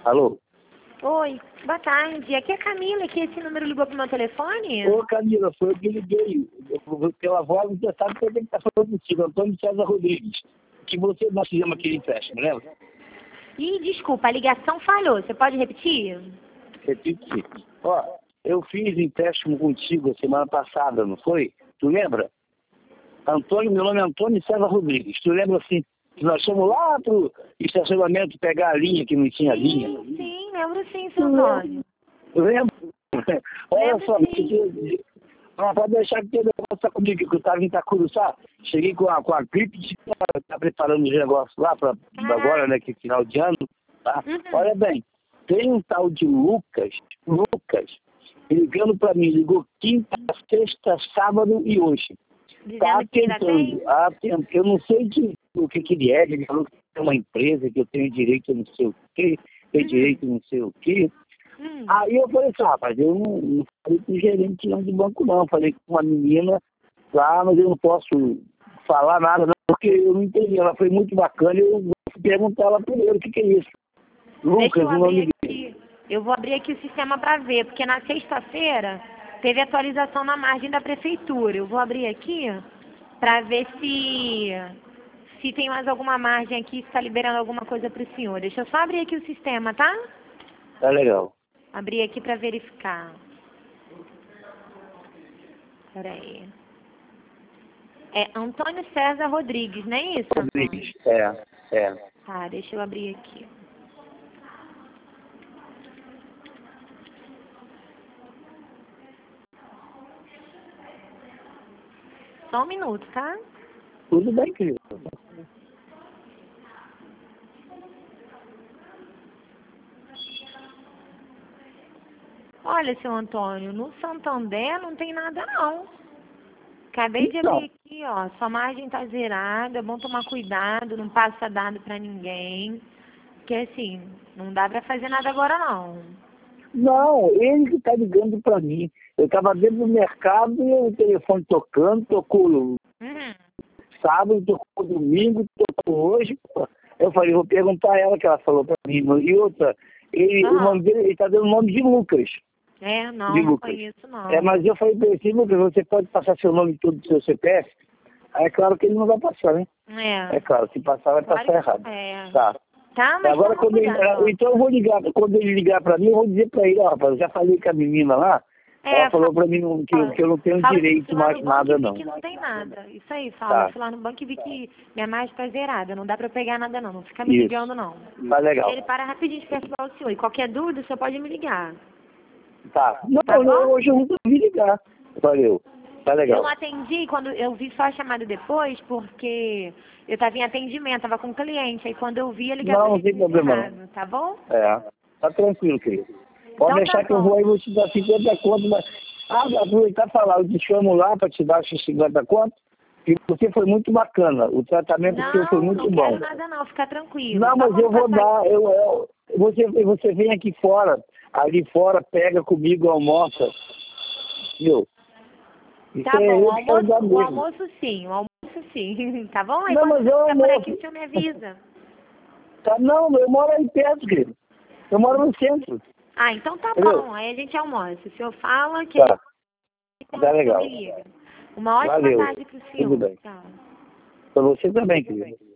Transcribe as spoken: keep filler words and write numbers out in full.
Alô? Oi, boa tarde. Aqui é a Camila, que esse número ligou pro meu telefone? Ô, Camila, foi eu que liguei. Eu- Pela voz, você sabe que eu tenho que estar falando contigo, Antônio César Rodrigues. Que você, nós fizemos aquele empréstimo, lembra? Ih, desculpa, a ligação falhou. Você pode repetir? Repeti. Ó, eu fiz empréstimo contigo a semana passada, não foi? Tu lembra? Antônio, meu nome é Antônio César Rodrigues. Tu lembra assim? Que nós fomos lá pro estacionamento pegar a linha, que não tinha linha. Sim, sim, lembro sim, seu Antônio. Lembra? Olha Lembro só, sim. não pode deixar que tenha negócio comigo, que eu estava em Itacuruçá. Cheguei com a, com a gripe, tá, tá preparando os negócios lá para agora, né, que é final de ano, tá? Uhum. Olha bem, tem um tal de Lucas, Lucas, ligando para mim, ligou quinta, sexta, sábado e hoje. Tá Dizendo que ainda tem? tentando, ah, tem- eu não sei de, o que que ele é, ele falou que tem uma empresa, que eu tenho direito a não sei o quê, tenho Uhum. direito a não sei o quê. Hum. Aí eu falei assim, ah, rapaz, eu não, não falei com o gerente não de banco não, falei com uma menina lá, mas eu não posso falar nada não, porque eu não entendi, ela foi muito bacana, eu vou perguntar ela primeiro o que que é isso. Deixa Lucas, eu o nome abrir dele. aqui. Eu vou abrir aqui o sistema para ver, porque na sexta-feira teve atualização na margem da prefeitura. Eu vou abrir aqui para ver se se tem mais alguma margem aqui, se está liberando alguma coisa para o senhor. Deixa eu só abrir aqui o sistema, tá? Tá legal. Abrir aqui para verificar. Peraí. É Antônio César Rodrigues, não é isso, Antônio? Rodrigues, é, é. Tá, deixa eu abrir aqui. Só um minuto, tá? Tudo bem, querido. Olha, seu Antônio, no Santander não tem nada não. Acabei de Então, abrir aqui, ó. Sua margem tá zerada, é bom tomar cuidado, não passa dado pra ninguém. Porque assim, não dá pra fazer nada agora não. não, ele que tá ligando para mim. Eu estava dentro do mercado e o telefone tocando, tocou Uhum. sábado, tocou domingo, tocou hoje. Pô. Eu falei, vou perguntar a ela que ela falou para mim. E outra, ele, o nome Aham. dele, ele está dando o nome de Lucas. É, não, De não Lucas. conheço não. É, mas eu falei para ele assim, Lucas, você pode passar seu nome todo do seu C P F? Aí é claro que ele não vai passar, né? É É. claro, se passar vai Claro passar que- errado. É. Tá. Tá, mas Agora, toma quando ele, cuidado. então eu vou ligar, quando ele ligar para mim, eu vou dizer para ele, ó, rapaz, eu já falei com a menina lá, É, ela falou para mim não- que, eu- que eu não tenho fala que direito fui lá mais no banco nada, e vi não. que não tem nada. Isso aí, fala. Tá. Fui lá no banco e vi que minha margem tá zerada. Não dá pra eu pegar nada não. Não fica me Isso. ligando não. Tá legal. Ele para rapidinho de perturbar o senhor. E qualquer dúvida, você pode me ligar. Tá. Não, Tá não, bom? hoje eu não consegui ligar. Valeu. Tá Eu legal. não atendi quando eu vi só a chamada depois, porque eu estava em atendimento, estava com um cliente. Aí quando eu vi, a ligação Não, não tem tinha problema não. encerrado, tá bom? É. Tá tranquilo, querido. Pode Então deixar tá que eu vou bom. aí, vou te dar cinquenta conto, mas... Ah, vou aproveitar e falar, eu te chamo lá para te dar esses cinquenta conto, e você foi muito bacana, o tratamento seu foi Não, muito não bom. quero nada não, fica tranquilo. Não, Só mas eu quando vou passar dar, eu, eu, você, você vem aqui fora, ali fora, pega comigo, almoça, viu? Isso Tá é bom, eu o que quero dar almoço, o mesmo. almoço sim, o almoço sim, tá bom? Aí Não, quando mas você eu estiver por almoço. aqui, o senhor me avisa. Tá, não, eu moro aí perto, querido. Eu moro no centro. Ah, então tá Entendeu? bom, aí a gente almoça. O senhor fala que Tá, quando tá o senhor legal. me liga. Uma ótima Valeu. tarde pro senhor. Tudo bem. Tchau. Pra você também, querido.